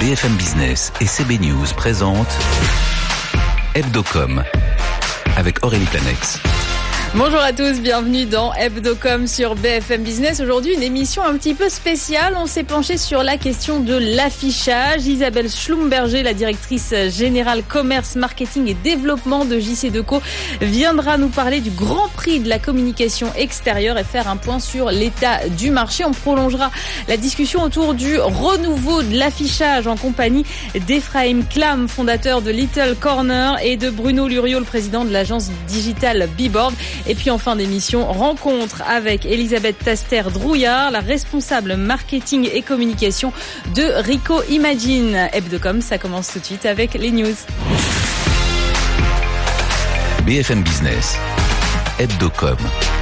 BFM Business et CB News présentent Hebdocom avec Aurélie Planex. Bonjour à tous, bienvenue dans Hebdocom sur BFM Business. Aujourd'hui, une émission un petit peu spéciale. On s'est penché sur la question de l'affichage. Isabelle Schlumberger, la directrice générale commerce, marketing et développement de JC Deco, viendra nous parler du Grand Prix de la communication extérieure et faire un point sur l'état du marché. On prolongera la discussion autour du renouveau de l'affichage en compagnie d'Ephraim Klam, fondateur de Little Corner, et de Bruno Luriot, le président de l'agence digitale Bboard. Et puis en fin d'émission, rencontre avec Elisabeth Taster-Drouillard, la responsable marketing et communication de Ricoh Imagine. Hebdocom, ça commence tout de suite avec les news. BFM Business, Hebdocom,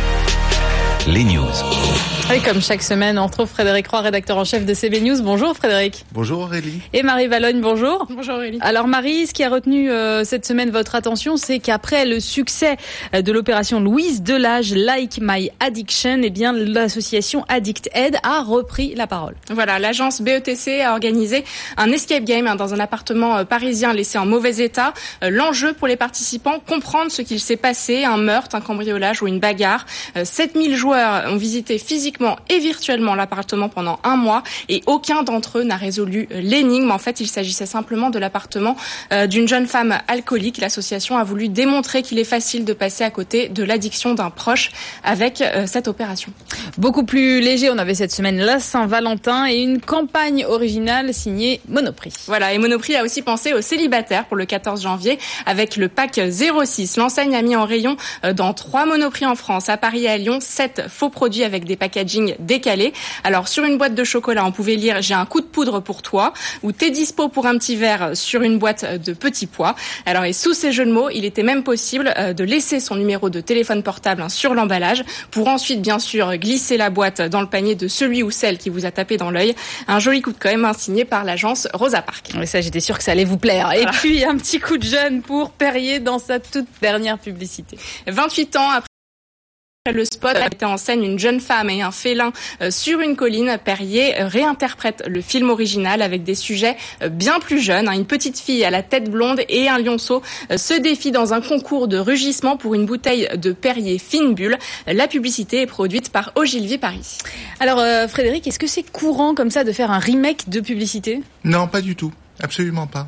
les news. Et comme chaque semaine, on retrouve Frédéric Roy, rédacteur en chef de CB News. Bonjour Frédéric. Bonjour Aurélie. Et Marie Vallogne, bonjour. Bonjour Aurélie. Alors Marie, ce qui a retenu cette semaine votre attention, c'est qu'après le succès de l'opération Louise Delage, Like My Addiction, eh bien l'association AddictAid a repris la parole. Voilà, l'agence BETC a organisé un escape game dans un appartement parisien laissé en mauvais état. L'enjeu pour les participants, comprendre ce qu'il s'est passé, un meurtre, un cambriolage ou une bagarre. 7000 joueurs ont visité physiquement et virtuellement l'appartement pendant un mois et aucun d'entre eux n'a résolu l'énigme. En fait, il s'agissait simplement de l'appartement d'une jeune femme alcoolique. L'association a voulu démontrer qu'il est facile de passer à côté de l'addiction d'un proche avec cette opération. Beaucoup plus léger, on avait cette semaine la Saint-Valentin et une campagne originale signée Monoprix. Voilà, et Monoprix a aussi pensé aux célibataires pour le 14 janvier avec le pack 06. L'enseigne a mis en rayon dans 3 Monoprix en France, à Paris et à Lyon, 7 faux produits avec des packaging décalés. Alors sur une boîte de chocolat, on pouvait lire « J'ai un coup de poudre pour toi » ou « T'es dispo pour un petit verre » sur une boîte de petits pois. Alors et sous ces jeux de mots, il était même possible de laisser son numéro de téléphone portable sur l'emballage pour ensuite bien sûr glisser la boîte dans le panier de celui ou celle qui vous a tapé dans l'œil. Un joli coup de com' signé par l'agence Rosa Parks. Oui, ça j'étais sûre que ça allait vous plaire. Et puis un petit coup de jeune pour Perrier dans sa toute dernière publicité. 28 ans après le spot mettait en scène une jeune femme et un félin sur une colline. Perrier réinterprète le film original avec des sujets bien plus jeunes. Une petite fille à la tête blonde et un lionceau se défient dans un concours de rugissement pour une bouteille de Perrier fine bulle. La publicité est produite par Ogilvy Paris. Alors Frédéric, est-ce que c'est courant comme ça de faire un remake de publicité ? Non, pas du tout. Absolument pas.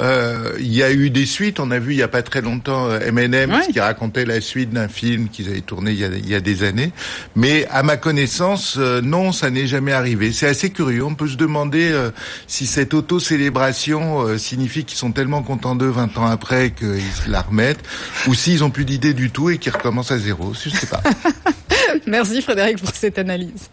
Il y a eu des suites. On a vu il y a pas très longtemps M&M's qui racontait la suite d'un film qu'ils avaient tourné il y a des années. Mais à ma connaissance, non, ça n'est jamais arrivé. C'est assez curieux. On peut se demander si cette auto-célébration signifie qu'ils sont tellement contents d'eux 20 ans après qu'ils se la remettent, ou s'ils ont plus d'idées du tout et qu'ils recommencent à zéro. Je sais pas. Merci Frédéric pour cette analyse.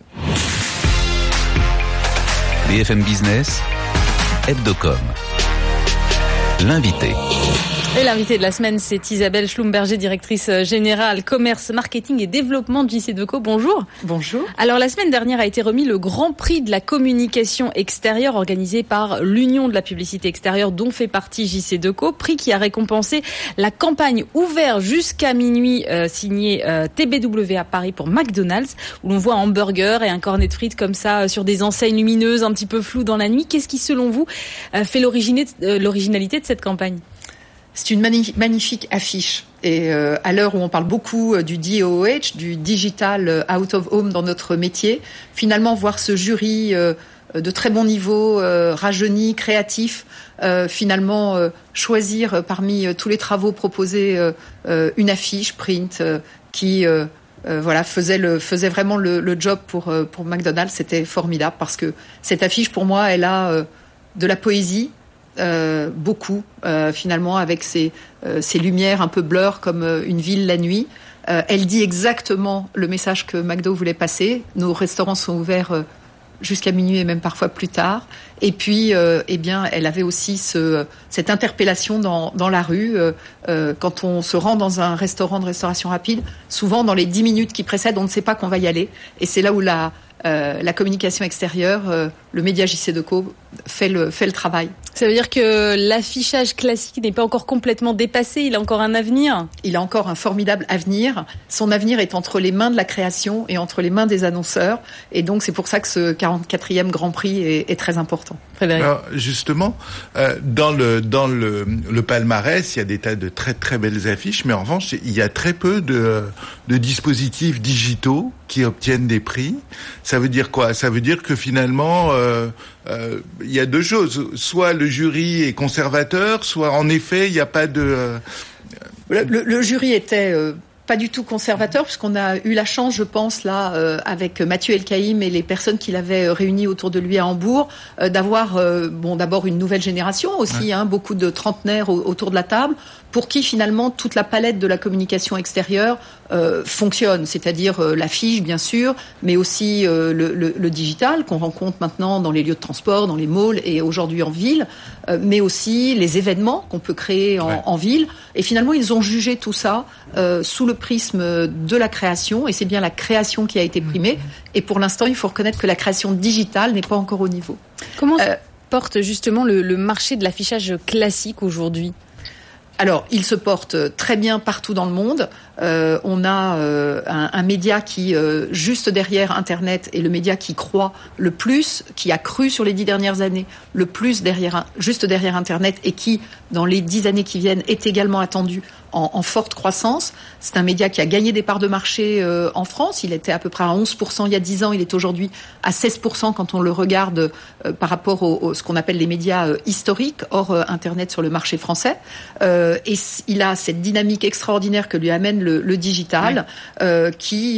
BFM Business, Hebdocom, l'invité. Et l'invité de la semaine, c'est Isabelle Schlumberger, directrice générale commerce, marketing et développement de JC Deco. Bonjour. Bonjour. Alors la semaine dernière a été remis le Grand Prix de la communication extérieure organisé par l'Union de la publicité extérieure dont fait partie JC Deco. Prix qui a récompensé la campagne ouvert jusqu'à minuit signée TBW à Paris pour McDonald's, où l'on voit un hamburger et un cornet de frites comme ça sur des enseignes lumineuses un petit peu floues dans la nuit. Qu'est-ce qui selon vous fait l'originalité de cette campagne ? C'est une magnifique affiche. Et à l'heure où on parle beaucoup du DOOH, du Digital Out of Home dans notre métier, finalement voir ce jury de très bon niveau, rajeuni, créatif, finalement choisir parmi tous les travaux proposés une affiche print qui faisait vraiment le job pour McDonald's, c'était formidable parce que cette affiche pour moi elle a de la poésie. Beaucoup finalement avec ces lumières un peu blur comme une ville la nuit. Elle dit exactement le message que McDo voulait passer. Nos restaurants sont ouverts jusqu'à minuit et même parfois plus tard. Et puis elle avait aussi cette interpellation dans la rue quand on se rend dans un restaurant de restauration rapide. Souvent dans les 10 minutes qui précèdent, on ne sait pas qu'on va y aller. Et c'est là où la communication extérieure le média JC-Decaux fait le travail. Ça veut dire que l'affichage classique n'est pas encore complètement dépassé, il a encore un avenir? Il a encore un formidable avenir. Son avenir est entre les mains de la création et entre les mains des annonceurs. Et donc, c'est pour ça que ce 44e Grand Prix est très important. Frédéric. Alors, justement, dans le palmarès, il y a des tas de très très belles affiches, mais en revanche, il y a très peu de dispositifs digitaux qui obtiennent des prix. Ça veut dire quoi? Ça veut dire que finalement, il y a deux choses. Soit le jury est conservateur, soit en effet, il n'y a pas de... Le jury était pas du tout conservateur, puisqu'on a eu la chance, je pense, là, avec Mathieu Elkaïm et les personnes qu'il avait réunies autour de lui à Hambourg, d'avoir, d'abord une nouvelle génération aussi, beaucoup de trentenaires autour de la table, pour qui finalement toute la palette de la communication extérieure fonctionne, c'est-à-dire l'affiche bien sûr, mais aussi le digital qu'on rencontre maintenant dans les lieux de transport, dans les malls et aujourd'hui en ville, mais aussi les événements qu'on peut créer en ville. Et finalement, ils ont jugé tout ça sous le prisme de la création, et c'est bien la création qui a été primée. Et pour l'instant, il faut reconnaître que la création digitale n'est pas encore au niveau. Comment se porte justement le marché de l'affichage classique aujourd'hui ? Alors, il se porte très bien partout dans le monde. On a un média qui, juste derrière Internet, est le média qui croît le plus, qui a cru sur les 10 dernières années le plus juste derrière Internet, et qui, dans les 10 années qui viennent, est également attendu en forte croissance. C'est un média qui a gagné des parts de marché en France. Il était à peu près à 11% il y a 10 ans. Il est aujourd'hui à 16% quand on le regarde par rapport ce qu'on appelle les médias historiques, hors Internet sur le marché français. Et il a cette dynamique extraordinaire que lui amène le digital, qui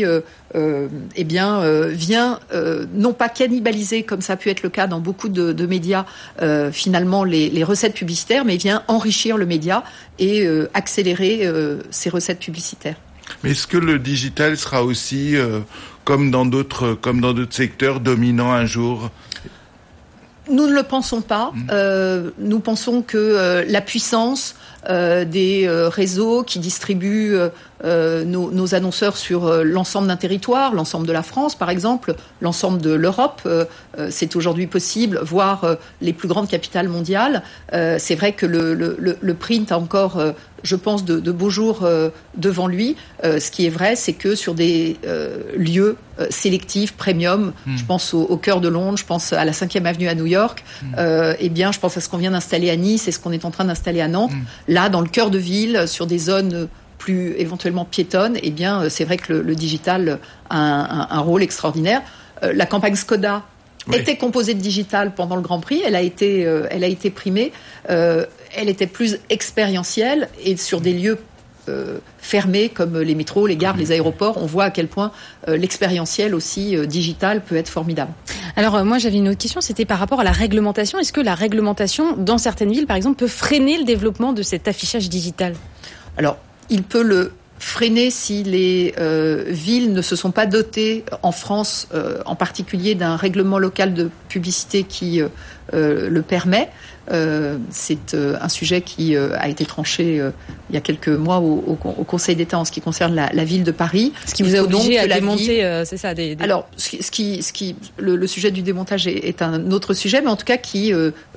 vient non pas cannibaliser, comme ça a pu être le cas dans beaucoup de médias, finalement les recettes publicitaires, mais vient enrichir le média et accélérer ses recettes publicitaires. Mais est-ce que le digital sera aussi, comme dans d'autres secteurs, dominant un jour ? Nous ne le pensons pas. Nous pensons que la puissance des réseaux qui distribuent nos annonceurs sur l'ensemble d'un territoire, l'ensemble de la France par exemple, l'ensemble de l'Europe, c'est aujourd'hui possible, voire les plus grandes capitales mondiales. C'est vrai que le print a encore, je pense, de beaux jours devant lui. Ce qui est vrai, c'est que sur des lieux sélectifs, premium, je pense au cœur de Londres, je pense à la 5e avenue à New York, je pense à ce qu'on vient d'installer à Nice et ce qu'on est en train d'installer à Nantes. Là, dans le cœur de ville, sur des zones plus éventuellement piétonnes, c'est vrai que le digital a un rôle extraordinaire. La campagne Skoda était composée de digital pendant le Grand Prix. Elle a été primée. Elle était plus expérientielle, et sur des lieux fermés comme les métros, les gares, les aéroports, on voit à quel point l'expérientiel aussi digital peut être formidable. Alors moi j'avais une autre question, c'était par rapport à la réglementation. Est-ce que la réglementation dans certaines villes par exemple peut freiner le développement de cet affichage digital ? Alors il peut le freiner si les villes ne se sont pas dotées en France, en particulier d'un règlement local de publicité qui le permet. C'est un sujet qui a été tranché il y a quelques mois au Conseil d'État en ce qui concerne la ville de Paris. Ce qui vous a obligé à démonter, c'est ça Alors, le sujet du démontage est un autre sujet, mais en tout cas qui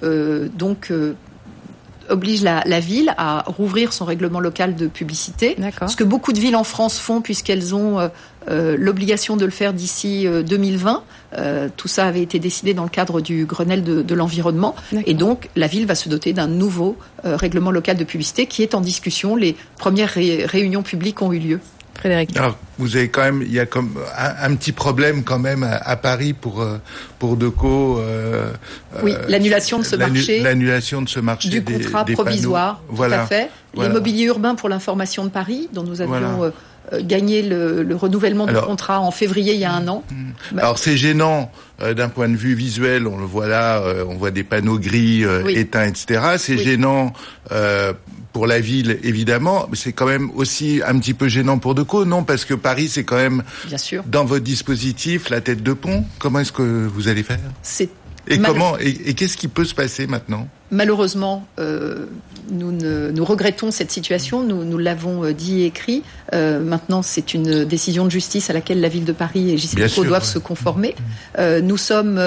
oblige la ville à rouvrir son règlement local de publicité. D'accord. Ce que beaucoup de villes en France font, puisqu'elles ont l'obligation de le faire d'ici 2020. Tout ça avait été décidé dans le cadre du Grenelle de l'environnement. D'accord. Et donc, la ville va se doter d'un nouveau règlement local de publicité qui est en discussion. Les premières réunions publiques ont eu lieu. Frédéric. Alors, vous avez il y a comme un petit problème quand même à Paris pour Decaux. Oui, l'annulation de ce marché. L'annulation de ce marché du contrat des provisoire. Panneaux. Voilà. Tout à fait. Voilà. L'immobilier urbain pour l'information de Paris, dont nous avions gagné le renouvellement du contrat en février il y a un an. Alors c'est gênant d'un point de vue visuel, on le voit là, on voit des panneaux gris éteints, etc. C'est gênant pour la ville, évidemment, mais c'est quand même aussi un petit peu gênant pour Decaux, non? Parce que Paris, c'est quand même, bien sûr, dans votre dispositif, la tête de pont. Comment est-ce que vous allez faire? Et qu'est-ce qui peut se passer maintenant? Malheureusement, nous regrettons cette situation. Nous l'avons dit et écrit. Maintenant, c'est une décision de justice à laquelle la ville de Paris et JC-Decaux doivent se conformer. Nous sommes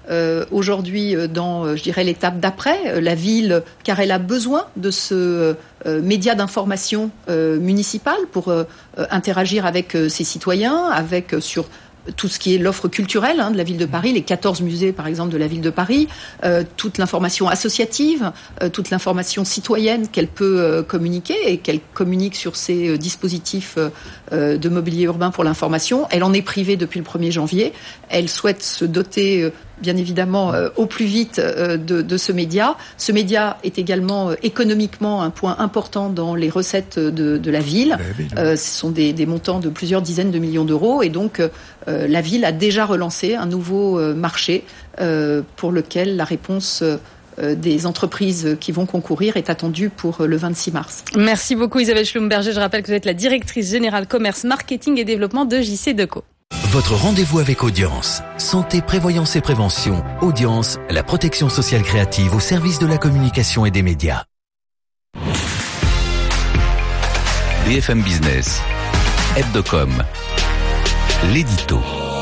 aujourd'hui dans, je dirais, l'étape d'après, la ville, car elle a besoin de ce média d'information municipal pour interagir avec ses citoyens, avec sur tout ce qui est l'offre culturelle de la ville de Paris, les 14 musées par exemple de la ville de Paris, toute l'information associative, toute l'information citoyenne qu'elle peut communiquer et qu'elle communique sur ses dispositifs de mobilier urbain pour l'information. Elle en est privée depuis le 1er janvier. Elle souhaite se doter bien évidemment au plus vite de ce média. Ce média est également économiquement un point important dans les recettes de la ville. Ce sont des montants de plusieurs dizaines de millions d'euros et donc la ville a déjà relancé un nouveau marché pour lequel la réponse des entreprises qui vont concourir est attendue pour le 26 mars. Merci beaucoup Isabelle Schlumberger. Je rappelle que vous êtes la directrice générale commerce, marketing et développement de JC Deco. Votre rendez-vous avec Audience. Santé, prévoyance et prévention. Audience, la protection sociale créative au service de la communication et des médias. BFM Business, Hebdocom, l'édito.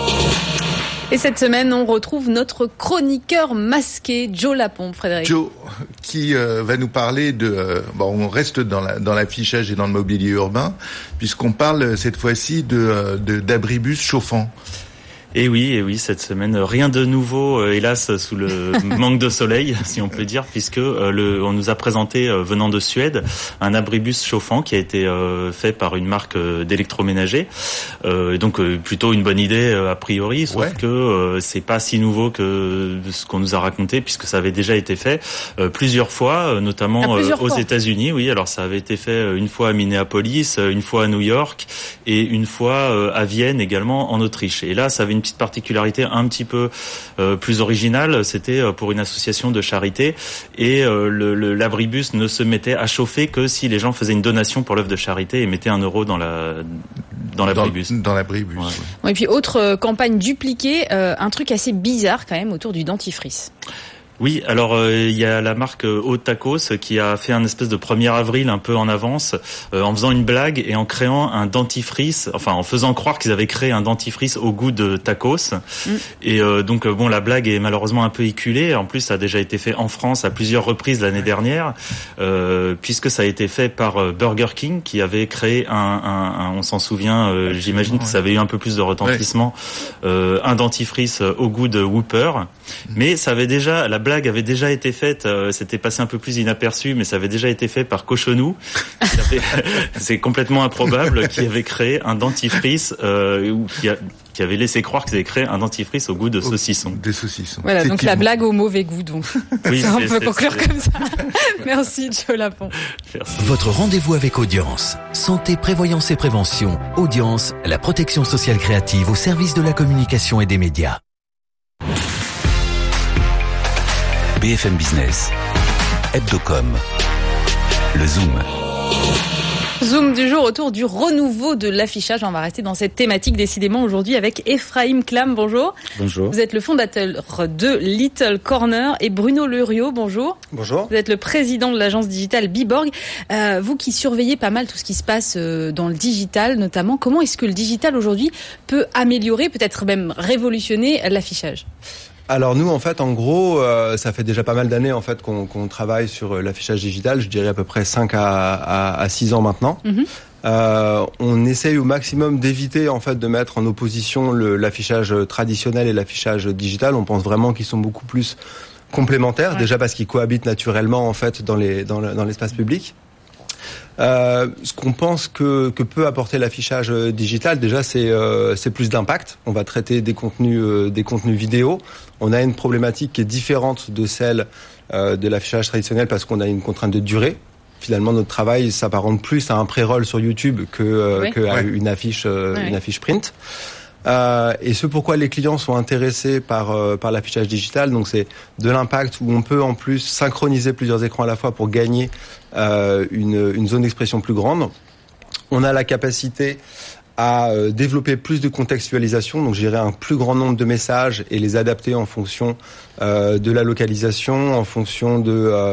Et cette semaine, on retrouve notre chroniqueur masqué, Joe Lapompe, Frédéric. Joe, qui va nous parler de... on reste dans l'affichage et dans le mobilier urbain, puisqu'on parle cette fois-ci d'abribus chauffants. Et oui, cette semaine, rien de nouveau, hélas, sous le manque de soleil, si on peut dire, puisque on nous a présenté, venant de Suède, un abribus chauffant qui a été fait par une marque d'électroménager. Donc plutôt une bonne idée a priori, sauf que c'est pas si nouveau que ce qu'on nous a raconté, puisque ça avait déjà été fait plusieurs fois, notamment aux États-Unis. Oui, alors ça avait été fait une fois à Minneapolis, une fois à New York et une fois à Vienne également en Autriche. Et là, ça avait une petite particularité un petit peu plus originale, c'était pour une association de charité et l'abribus ne se mettait à chauffer que si les gens faisaient une donation pour l'œuvre de charité et mettaient 1 euro dans l'abribus. Dans l'abribus. Ouais. Bon, et puis autre campagne dupliquée, un truc assez bizarre quand même autour du dentifrice. Oui, alors il y a la marque Haute Tacos qui a fait un espèce de 1er avril un peu en avance en faisant une blague et en créant un dentifrice, enfin en faisant croire qu'ils avaient créé un dentifrice au goût de tacos. Et donc la blague est malheureusement un peu éculée. En plus, ça a déjà été fait en France à plusieurs reprises l'année dernière, puisque ça a été fait par Burger King qui avait créé on s'en souvient, j'imagine que ça avait eu un peu plus de retentissement, un dentifrice au goût de Whopper. Mais ça avait déjà, la blague avait déjà été faite, c'était passé un peu plus inaperçu, mais ça avait déjà été fait par Cochonou. C'est complètement improbable, qui avait créé un dentifrice, qui avait laissé croire qu'ils avaient créé un dentifrice au goût de saucisson. Des saucissons. Voilà, donc la blague au mauvais goût, donc. Oui, on peut conclure comme ça. Merci, Joe Lapon. Merci. Votre rendez-vous avec Audience. Santé, prévoyance et prévention. Audience, la protection sociale créative au service de la communication et des médias. BFM Business, Hebdocom, le Zoom. Zoom du jour autour du renouveau de l'affichage. On va rester dans cette thématique décidément aujourd'hui avec Ephraim Clam. Bonjour. Bonjour. Vous êtes le fondateur de Little Corner et Bruno Luriot. Bonjour. Bonjour. Vous êtes le président de l'agence digitale Biborg. Vous qui surveillez pas mal tout ce qui se passe dans le digital notamment, comment est-ce que le digital aujourd'hui peut améliorer, peut-être même révolutionner l'affichage ? Alors nous, en fait, en gros, ça fait déjà pas mal d'années en fait qu'on travaille sur l'affichage digital. Je dirais à peu près 5 à 6 ans maintenant. On essaye au maximum d'éviter en fait de mettre en opposition l'affichage traditionnel et l'affichage digital. On pense vraiment qu'ils sont beaucoup plus complémentaires, déjà parce qu'ils cohabitent naturellement en fait dans l'espace public. Ce qu'on pense que peut apporter l'affichage digital, déjà, c'est plus d'impact. On va traiter des contenus vidéo. On a une problématique qui est différente de celle de l'affichage traditionnel parce qu'on a une contrainte de durée. Finalement, notre travail s'apparente plus à un pré-roll sur YouTube qu'à une affiche print. Et ce pourquoi les clients sont intéressés par l'affichage digital, donc c'est de l'impact où on peut en plus synchroniser plusieurs écrans à la fois pour gagner une zone d'expression plus grande. On a la capacité à développer plus de contextualisation, donc gérer un plus grand nombre de messages et les adapter en fonction de la localisation, en fonction de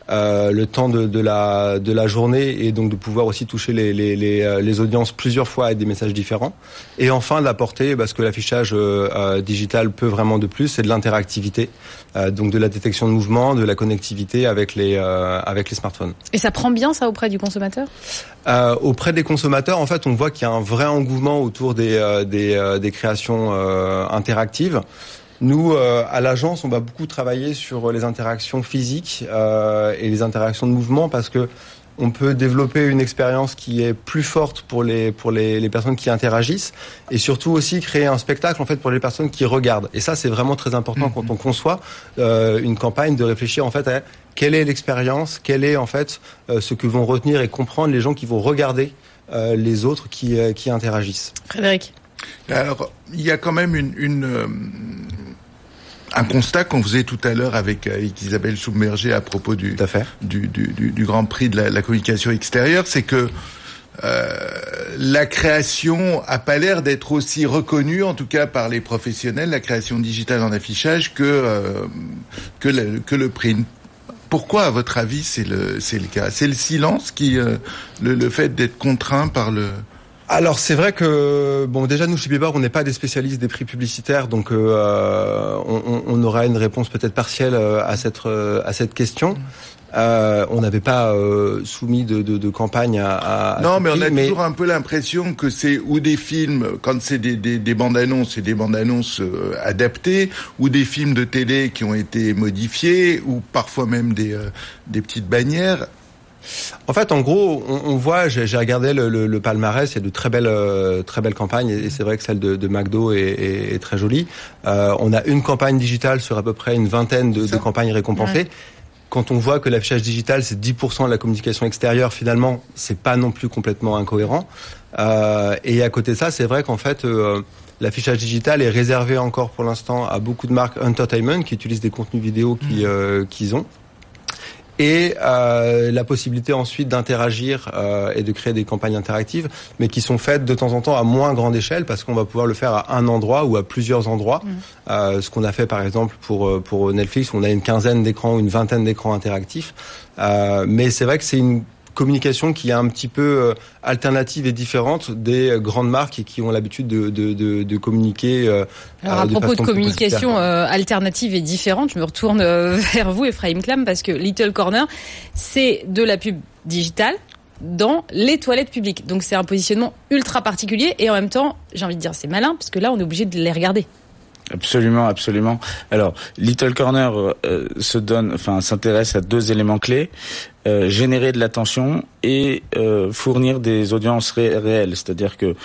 le temps de la journée et donc de pouvoir aussi toucher les audiences plusieurs fois avec des messages différents. Et enfin d'apporter, parce que l'affichage digital peut vraiment de plus, c'est de l'interactivité, donc de la détection de mouvement, de la connectivité avec les smartphones. Et ça prend bien ça auprès du consommateur ? Auprès des consommateurs, en fait, on voit qu'il y a un vrai engouement autour des créations interactives. Nous, à l'agence, on va beaucoup travailler sur les interactions physiques et les interactions de mouvement parce que on peut développer une expérience qui est plus forte pour les personnes qui interagissent et surtout aussi créer un spectacle en fait pour les personnes qui regardent. Et ça, c'est vraiment très important quand on conçoit une campagne de réfléchir en fait à quelle est l'expérience, quel est en fait ce que vont retenir et comprendre les gens qui vont regarder les autres qui interagissent. Frédéric. Alors, il y a quand même un constat qu'on faisait tout à l'heure avec Isabelle Schumberger à propos du Grand Prix de la communication extérieure, c'est que la création a pas l'air d'être aussi reconnue, en tout cas par les professionnels, la création digitale en affichage que le print. Pourquoi, à votre avis, c'est le cas ? C'est le silence qui, le fait d'être contraint par le... Alors c'est vrai que déjà nous chez Bibar on n'est pas des spécialistes des prix publicitaires, donc on aura une réponse peut-être partielle à cette question. On n'avait pas soumis de campagne à non, mais on a toujours un peu l'impression que c'est ou des films, quand c'est des bandes annonces, c'est des bandes annonces adaptées, ou des films de télé qui ont été modifiés, ou parfois même des petites bannières. En fait, en gros, on voit, j'ai regardé le palmarès, il y a de très belles campagnes, et c'est vrai que celle de McDo est très jolie. On a une campagne digitale sur à peu près une vingtaine de campagnes récompensées. Ouais. Quand on voit que l'affichage digital, c'est 10% de la communication extérieure, finalement, c'est pas non plus complètement incohérent. Et à côté de ça, c'est vrai qu'en fait, l'affichage digital est réservé encore pour l'instant à beaucoup de marques entertainment qui utilisent des contenus vidéo qu'ils ont. Et la possibilité ensuite d'interagir et de créer des campagnes interactives, mais qui sont faites de temps en temps à moins grande échelle, parce qu'on va pouvoir le faire à un endroit ou à plusieurs endroits. Ce qu'on a fait par exemple pour Netflix, on a une quinzaine d'écrans ou une vingtaine d'écrans interactifs. Mais c'est vrai que c'est une communication qui est un petit peu alternative et différente des grandes marques qui ont l'habitude de communiquer. Alors à propos de communication alternative et différente, je me retourne vers vous, Ephraim Klam, parce que Little Corner, c'est de la pub digitale dans les toilettes publiques. Donc c'est un positionnement ultra particulier et en même temps, j'ai envie de dire, c'est malin, parce que là, on est obligé de les regarder. Absolument, absolument. Alors, Little Corner s'intéresse à deux éléments clés. Générer de l'attention et fournir des audiences réelles. C'est-à-dire que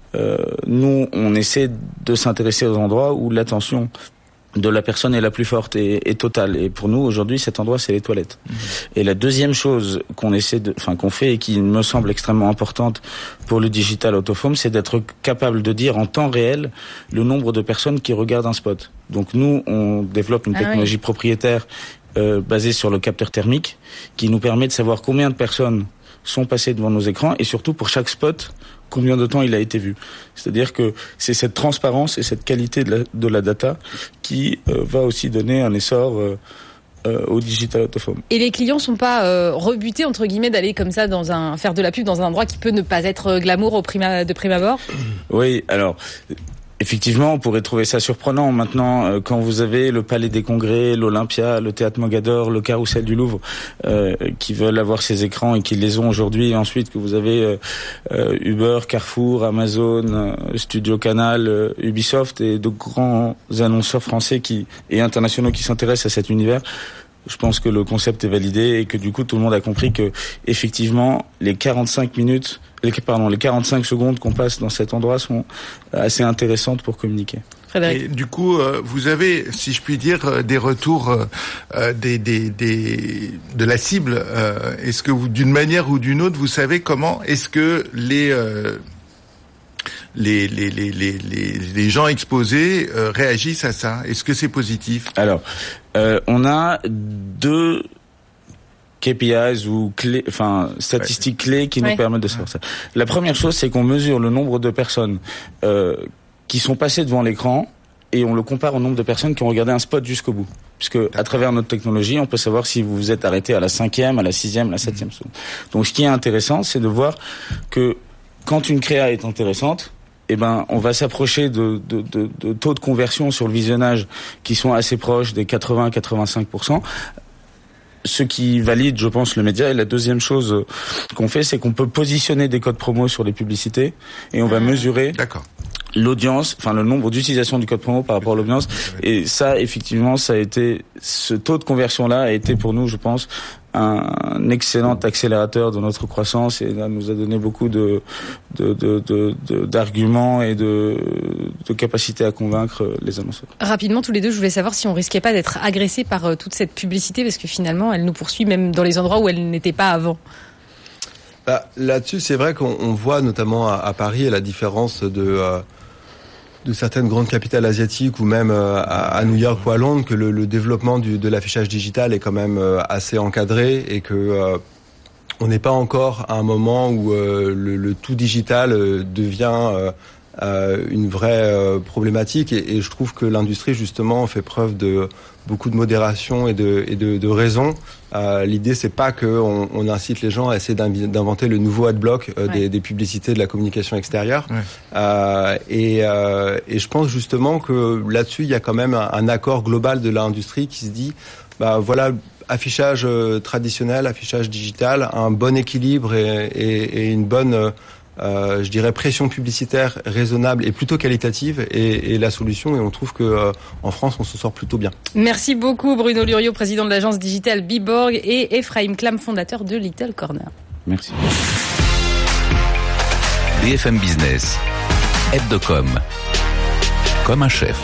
nous, on essaie de s'intéresser aux endroits où l'attention de la personne est la plus forte et totale. Et pour nous, aujourd'hui, cet endroit, c'est les toilettes. Et la deuxième chose qu'on fait et qui me semble extrêmement importante pour le digital out of home, c'est d'être capable de dire en temps réel le nombre de personnes qui regardent un spot. Donc nous, on développe une technologie propriétaire basée sur le capteur thermique qui nous permet de savoir combien de personnes sont passées devant nos écrans et surtout pour chaque spot, combien de temps il a été vu. C'est-à-dire que c'est cette transparence et cette qualité de la data qui va aussi donner un essor au digital out of home. Et les clients sont pas rebutés entre guillemets d'aller comme ça faire de la pub dans un endroit qui peut ne pas être glamour de prime abord? Oui, alors effectivement, on pourrait trouver ça surprenant. Maintenant, quand vous avez le Palais des Congrès, l'Olympia, le Théâtre Mogador, le Carrousel du Louvre, qui veulent avoir ces écrans et qui les ont aujourd'hui, et ensuite que vous avez Uber, Carrefour, Amazon, Studio Canal, Ubisoft et de grands annonceurs français et internationaux qui s'intéressent à cet univers, je pense que le concept est validé et que du coup tout le monde a compris que effectivement les 45 secondes qu'on passe dans cet endroit sont assez intéressantes pour communiquer. Frédéric. Et du coup, vous avez, si je puis dire, des retours de la cible. Est-ce que vous, d'une manière ou d'une autre, vous savez comment est-ce que les gens exposés réagissent à ça? Est-ce que c'est positif? Alors, on a deux KPIs ou statistiques clés qui nous permettent de savoir ça. La première chose, c'est qu'on mesure le nombre de personnes qui sont passées devant l'écran et on le compare au nombre de personnes qui ont regardé un spot jusqu'au bout. Puisque à travers notre technologie, on peut savoir si vous vous êtes arrêté à la 5e, à la 6e, à la 7e seconde. Donc ce qui est intéressant, c'est de voir que quand une créa est intéressante, on va s'approcher de taux de conversion sur le visionnage qui sont assez proches des 80-85%. Ce qui valide, je pense, le média. Et la deuxième chose qu'on fait, c'est qu'on peut positionner des codes promo sur les publicités et on va mesurer l'audience, le nombre d'utilisations du code promo par rapport à l'audience. Et ça, effectivement, ce taux de conversion-là a été pour nous, je pense, un excellent accélérateur de notre croissance et là nous a donné beaucoup d'arguments et de capacité à convaincre les annonceurs. Rapidement, tous les deux, je voulais savoir si on risquait pas d'être agressé par toute cette publicité parce que finalement, elle nous poursuit même dans les endroits où elle n'était pas avant. Là-dessus, c'est vrai qu'on voit notamment à Paris la différence de certaines grandes capitales asiatiques ou même à New York ou à Londres que le développement de l'affichage digital est quand même assez encadré et que on n'est pas encore à un moment où le tout digital devient une vraie problématique et je trouve que l'industrie justement fait preuve de beaucoup de modération et de raison. L'idée c'est pas que on incite les gens à essayer d'inventer le nouveau adblock des publicités de la communication extérieure. Et je pense justement que là-dessus il y a quand même un accord global de l'industrie qui se dit voilà, affichage traditionnel, affichage digital, un bon équilibre et une bonne je dirais pression publicitaire raisonnable et plutôt qualitative et la solution et on trouve que en France on se sort plutôt bien. Merci beaucoup Bruno Luriot, président de l'agence digitale Biborg et Ephraim Clam, fondateur de Little Corner. Merci. BFM Business, Hebdocom, comme un chef.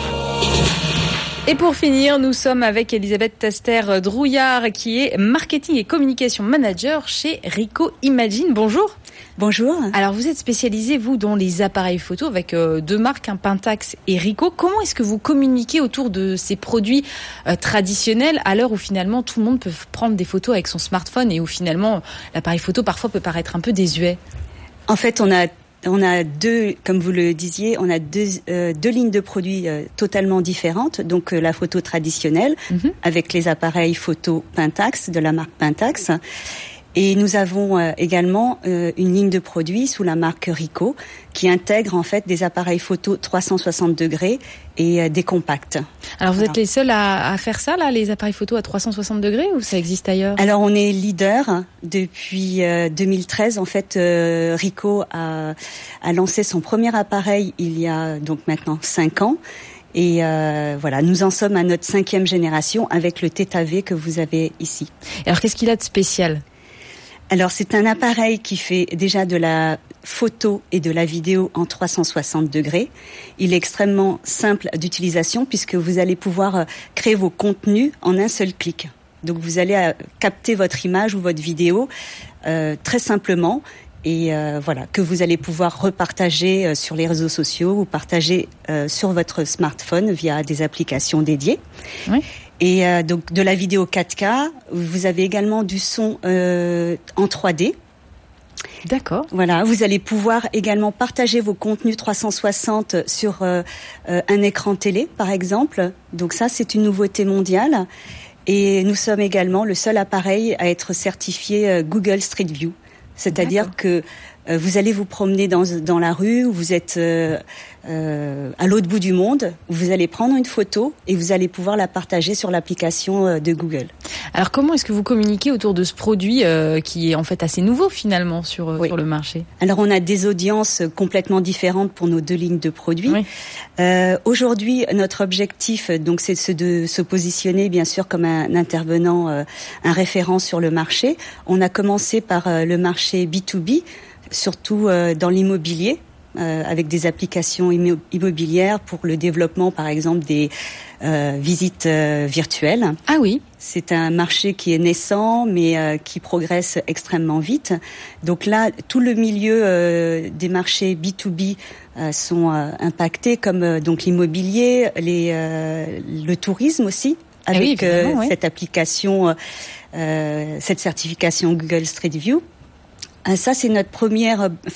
Et pour finir, nous sommes avec Elisabeth Taster-Drouillard qui est marketing et communication manager chez Ricoh Imagine. Bonjour. Bonjour. Alors vous êtes spécialisé, vous, dans les appareils photo avec deux marques, Pentax et Ricoh. Comment est-ce que vous communiquez autour de ces produits traditionnels à l'heure où finalement tout le monde peut prendre des photos avec son smartphone et où finalement l'appareil photo parfois peut paraître un peu désuet? En fait, on a deux, comme vous le disiez, on a deux lignes de produits totalement différentes. Donc la photo traditionnelle avec les appareils photo Pentax de la marque Pentax. Et nous avons également une ligne de produits sous la marque Ricoh qui intègre en fait des appareils photo 360 degrés et des compacts. Alors vous êtes les seuls à faire ça, là, les appareils photo à 360 degrés, ou ça existe ailleurs? Alors on est leader depuis 2013. En fait, Ricoh a lancé son premier appareil il y a donc maintenant 5 ans. Et voilà, nous en sommes à notre 5e génération avec le Theta V que vous avez ici. Alors qu'est-ce qu'il a de spécial? Alors c'est un appareil qui fait déjà de la photo et de la vidéo en 360 degrés. Il est extrêmement simple d'utilisation puisque vous allez pouvoir créer vos contenus en un seul clic. Donc vous allez capter votre image ou votre vidéo très simplement et voilà, que vous allez pouvoir repartager sur les réseaux sociaux ou partager sur votre smartphone via des applications dédiées. Oui. Et donc de la vidéo 4K, vous avez également du son en 3D. D'accord. Voilà, vous allez pouvoir également partager vos contenus 360 sur un écran télé, par exemple. Donc ça, c'est une nouveauté mondiale. Et nous sommes également le seul appareil à être certifié Google Street View. C'est-à-dire que vous allez vous promener dans la rue, où vous êtes à l'autre bout du monde, où vous allez prendre une photo et vous allez pouvoir la partager sur l'application de Google. Alors comment est-ce que vous communiquez autour de ce produit qui est en fait assez nouveau finalement sur le marché? Alors on a des audiences complètement différentes pour nos deux lignes de produits. Oui. Aujourd'hui, notre objectif, donc, c'est de se positionner bien sûr comme un intervenant, un référent sur le marché. On a commencé par le marché B2B, surtout dans l'immobilier, avec des applications immobilières pour le développement, par exemple, des visites virtuelles. Ah oui. C'est un marché qui est naissant, mais qui progresse extrêmement vite. Donc là, tout le milieu des marchés B2B sont impactés, comme donc l'immobilier, le tourisme aussi, avec cette application, cette certification Google Street View. Ça, c'est notre premier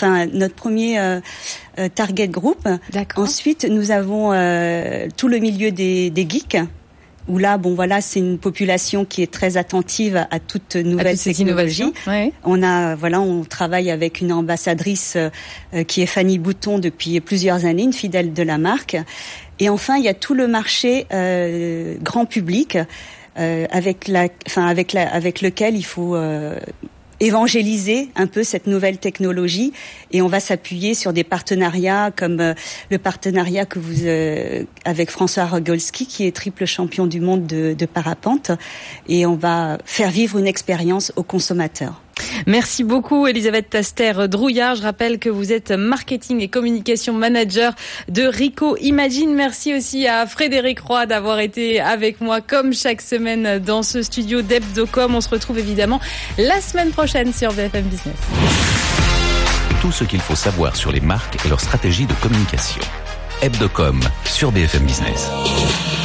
target group. D'accord. Ensuite, nous avons tout le milieu des geeks, où là, c'est une population qui est très attentive à toute nouvelle technologie. Ouais. On travaille avec une ambassadrice qui est Fanny Bouton depuis plusieurs années, une fidèle de la marque. Et enfin, il y a tout le marché grand public avec lequel il faut évangéliser un peu cette nouvelle technologie, et on va s'appuyer sur des partenariats comme le partenariat que avec François Rogolski, qui est triple champion du monde de parapente, et on va faire vivre une expérience aux consommateurs. Merci beaucoup Elisabeth Taster-Drouillard. Je rappelle que vous êtes marketing et communication manager de Ricoh Imagine. Merci aussi à Frédéric Roy d'avoir été avec moi comme chaque semaine dans ce studio d'Hebdocom. On se retrouve évidemment la semaine prochaine sur BFM Business. Tout ce qu'il faut savoir sur les marques et leur stratégie de communication. Hebdocom sur BFM Business.